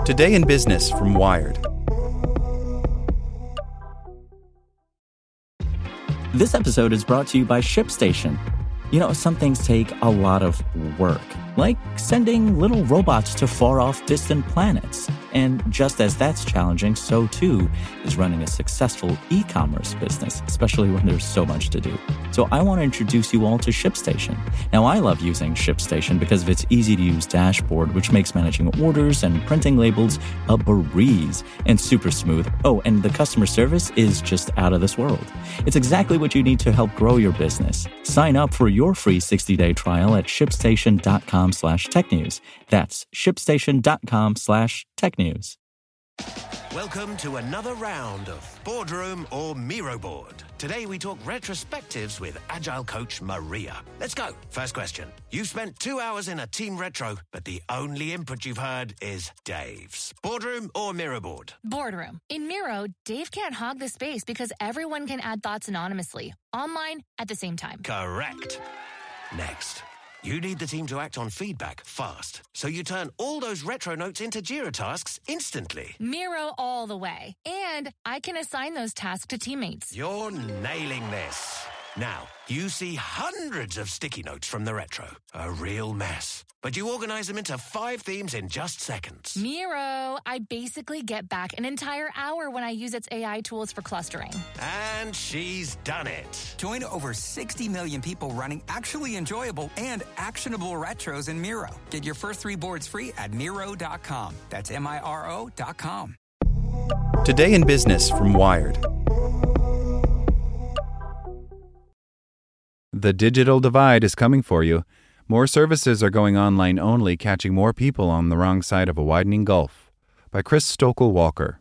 Today in Business from Wired. This episode is brought to you by ShipStation. You know, some things take a lot of work, like sending little robots to far-off distant planets. And just as that's challenging, so too is running a successful e-commerce business, especially when there's so much to do. So I want to introduce you all to ShipStation. Now, I love using ShipStation because of its easy-to-use dashboard, which makes managing orders and printing labels a breeze and super smooth. Oh, and the customer service is just out of this world. It's exactly what you need to help grow your business. Sign up for your free 60-day trial at shipstation.com/technews. That's shipstation.com/technews. Welcome to another round of Boardroom or Miro Board. Today we talk retrospectives with Agile coach Maria. Let's go. First question. You've spent 2 hours in a team retro, but the only input you've heard is Dave's. Boardroom or Miro Board? Boardroom. In Miro, Dave can't hog the space because everyone can add thoughts anonymously, online, at the same time. Correct. Next. You need the team to act on feedback fast, so you turn all those retro notes into Jira tasks instantly. Miro all the way. And I can assign those tasks to teammates. You're nailing this. Now, you see hundreds of sticky notes from the retro. A real mess. But you organize them into 5 themes in just seconds. Miro, I basically get back an entire hour when I use its AI tools for clustering. And she's done it. Join over 60 million people running actually enjoyable and actionable retros in Miro. Get your first 3 boards free at Miro.com. That's Miro.com. Today in Business from Wired. The digital divide is coming for you. More services are going online only, catching more people on the wrong side of a widening gulf. By Chris Stokel-Walker.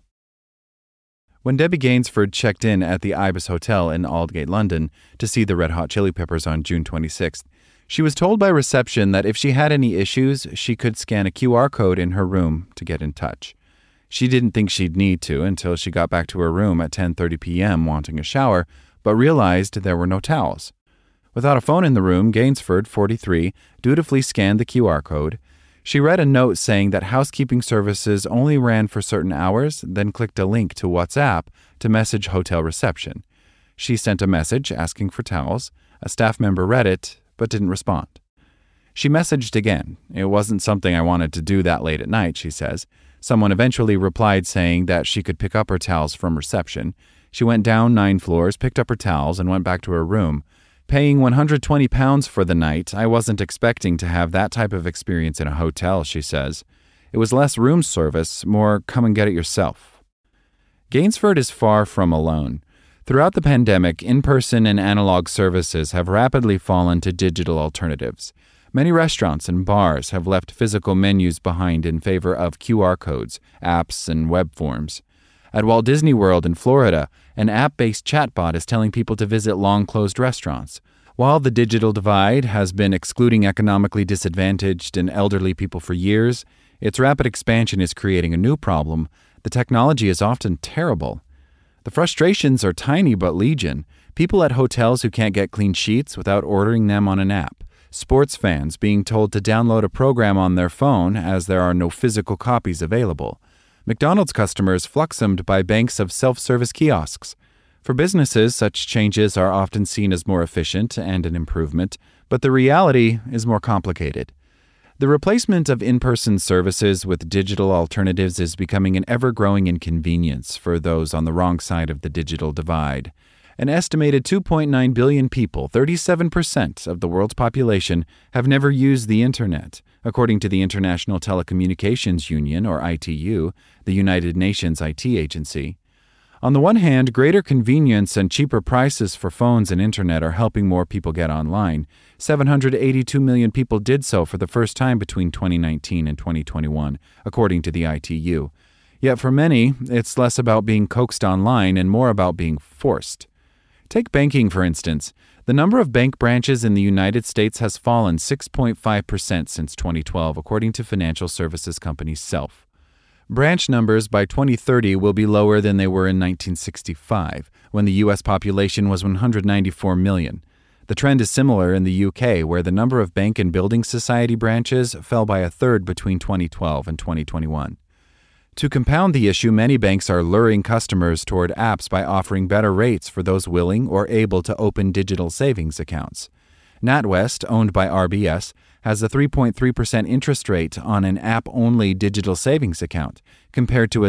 When Debbie Gainsford checked in at the Ibis Hotel in Aldgate, London, to see the Red Hot Chili Peppers on June 26th, she was told by reception that if she had any issues, she could scan a QR code in her room to get in touch. She didn't think she'd need to until she got back to her room at 10:30 p.m. wanting a shower, but realized there were no towels. Without a phone in the room, Gainsford, 43, dutifully scanned the QR code. She read a note saying that housekeeping services only ran for certain hours, then clicked a link to WhatsApp to message hotel reception. She sent a message asking for towels. A staff member read it, but didn't respond. She messaged again. It wasn't something I wanted to do that late at night, she says. Someone eventually replied saying that she could pick up her towels from reception. She went down 9 floors, picked up her towels, and went back to her room. Paying £120 for the night, I wasn't expecting to have that type of experience in a hotel, she says. It was less room service, more come and get it yourself. Gainsford is far from alone. Throughout the pandemic, in-person and analog services have rapidly fallen to digital alternatives. Many restaurants and bars have left physical menus behind in favor of QR codes, apps, and web forms. At Walt Disney World in Florida, an app-based chatbot is telling people to visit long-closed restaurants. While the digital divide has been excluding economically disadvantaged and elderly people for years, its rapid expansion is creating a new problem. The technology is often terrible. The frustrations are tiny but legion. People at hotels who can't get clean sheets without ordering them on an app. Sports fans being told to download a program on their phone as there are no physical copies available. McDonald's customers fluxumed by banks of self-service kiosks. For businesses, such changes are often seen as more efficient and an improvement, but the reality is more complicated. The replacement of in-person services with digital alternatives is becoming an ever-growing inconvenience for those on the wrong side of the digital divide. An estimated 2.9 billion people, 37% of the world's population, have never used the Internet, according to the International Telecommunications Union, or ITU, the United Nations IT agency. On the one hand, greater convenience and cheaper prices for phones and Internet are helping more people get online. 782 million people did so for the first time between 2019 and 2021, according to the ITU. Yet for many, it's less about being coaxed online and more about being forced. Take banking, for instance. The number of bank branches in the United States has fallen 6.5% since 2012, according to financial services company Self. Branch numbers by 2030 will be lower than they were in 1965, when the U.S. population was 194 million. The trend is similar in the UK, where the number of bank and building society branches fell by a third between 2012 and 2021. To compound the issue, many banks are luring customers toward apps by offering better rates for those willing or able to open digital savings accounts. NatWest, owned by RBS, has a 3.3% interest rate on an app-only digital savings account, compared to a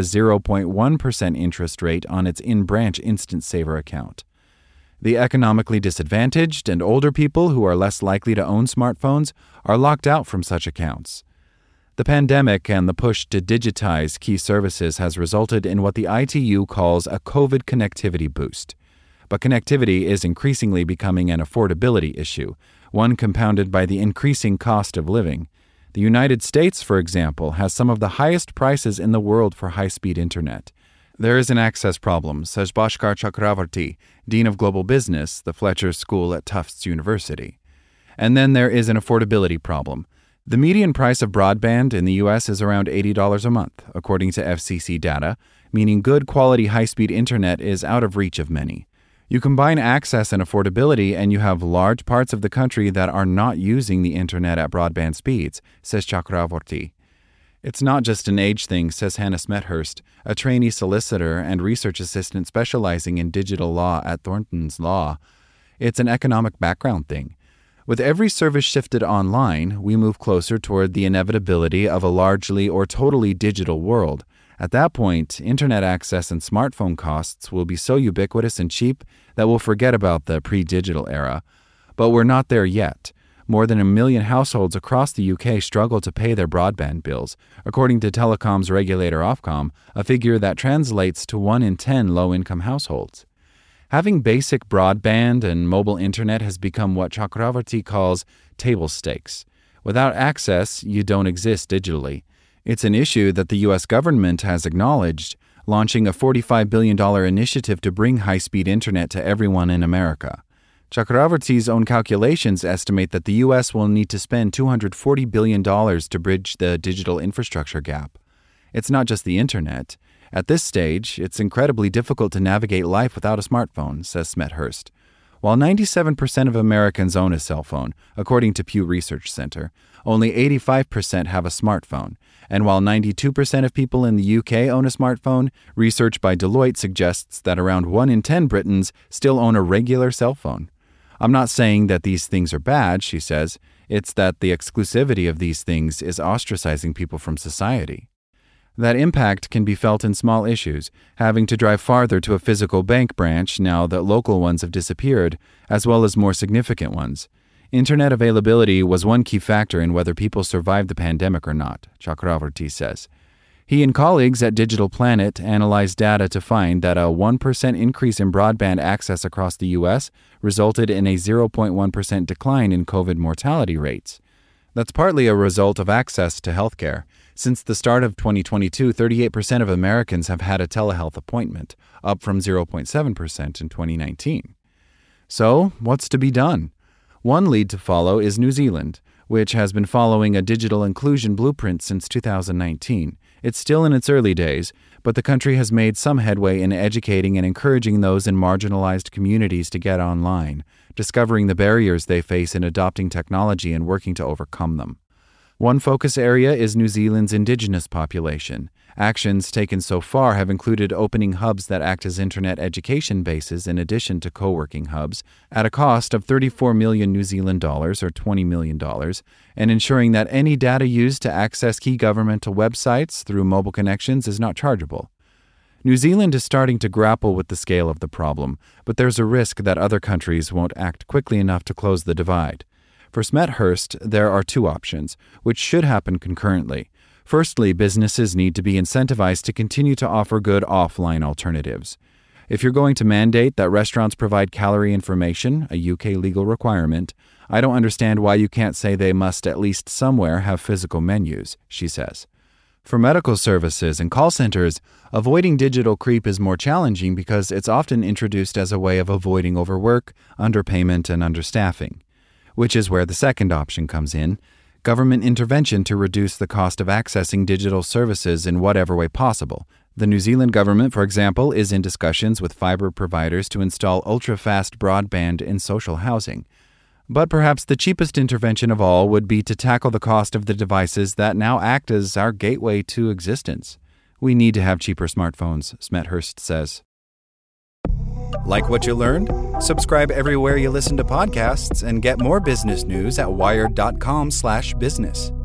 0.1% interest rate on its in-branch Instant Saver account. The economically disadvantaged and older people who are less likely to own smartphones are locked out from such accounts. The pandemic and the push to digitize key services has resulted in what the ITU calls a COVID connectivity boost. But connectivity is increasingly becoming an affordability issue, one compounded by the increasing cost of living. The United States, for example, has some of the highest prices in the world for high-speed internet. There is an access problem, says Bhaskar Chakravarti, Dean of Global Business, the Fletcher School at Tufts University. And then there is an affordability problem. The median price of broadband in the U.S. is around $80 a month, according to FCC data, meaning good quality high-speed internet is out of reach of many. You combine access and affordability, and you have large parts of the country that are not using the internet at broadband speeds, says Chakravarti. It's not just an age thing, says Hannah Smethurst, a trainee solicitor and research assistant specializing in digital law at Thornton's Law. It's an economic background thing. With every service shifted online, we move closer toward the inevitability of a largely or totally digital world. At that point, internet access and smartphone costs will be so ubiquitous and cheap that we'll forget about the pre-digital era. But we're not there yet. More than 1 million households across the UK struggle to pay their broadband bills, according to telecoms regulator Ofcom, a figure that translates to 1 in 10 low-income households. Having basic broadband and mobile internet has become what Chakravarti calls table stakes. Without access, you don't exist digitally. It's an issue that the U.S. government has acknowledged, launching a $45 billion initiative to bring high-speed internet to everyone in America. Chakravarti's own calculations estimate that the U.S. will need to spend $240 billion to bridge the digital infrastructure gap. It's not just the internet. At this stage, it's incredibly difficult to navigate life without a smartphone, says Smethurst. While 97% of Americans own a cell phone, according to Pew Research Center, only 85% have a smartphone. And while 92% of people in the UK own a smartphone, research by Deloitte suggests that around 1 in 10 Britons still own a regular cell phone. I'm not saying that these things are bad, she says. It's that the exclusivity of these things is ostracizing people from society. That impact can be felt in small issues, having to drive farther to a physical bank branch now that local ones have disappeared, as well as more significant ones. Internet availability was one key factor in whether people survived the pandemic or not, Chakravarti says. He and colleagues at Digital Planet analyzed data to find that a 1% increase in broadband access across the U.S. resulted in a 0.1% decline in COVID mortality rates. That's partly a result of access to healthcare. Since the start of 2022, 38% of Americans have had a telehealth appointment, up from 0.7% in 2019. So, what's to be done? One lead to follow is New Zealand, which has been following a digital inclusion blueprint since 2019. It's still in its early days, but the country has made some headway in educating and encouraging those in marginalized communities to get online, discovering the barriers they face in adopting technology and working to overcome them. One focus area is New Zealand's Indigenous population. Actions taken so far have included opening hubs that act as internet education bases in addition to co-working hubs at a cost of 34 million New Zealand dollars or $20 million, and ensuring that any data used to access key governmental websites through mobile connections is not chargeable. New Zealand is starting to grapple with the scale of the problem, but there's a risk that other countries won't act quickly enough to close the divide. For Smethurst, there are two options, which should happen concurrently. Firstly, businesses need to be incentivized to continue to offer good offline alternatives. If you're going to mandate that restaurants provide calorie information, a UK legal requirement, I don't understand why you can't say they must at least somewhere have physical menus, she says. For medical services and call centers, avoiding digital creep is more challenging because it's often introduced as a way of avoiding overwork, underpayment, and understaffing. Which is where the second option comes in, government intervention to reduce the cost of accessing digital services in whatever way possible. The New Zealand government, for example, is in discussions with fiber providers to install ultra-fast broadband in social housing. But perhaps the cheapest intervention of all would be to tackle the cost of the devices that now act as our gateway to existence. We need to have cheaper smartphones, Smethurst says. Like what you learned? Subscribe everywhere you listen to podcasts and get more business news at wired.com/business.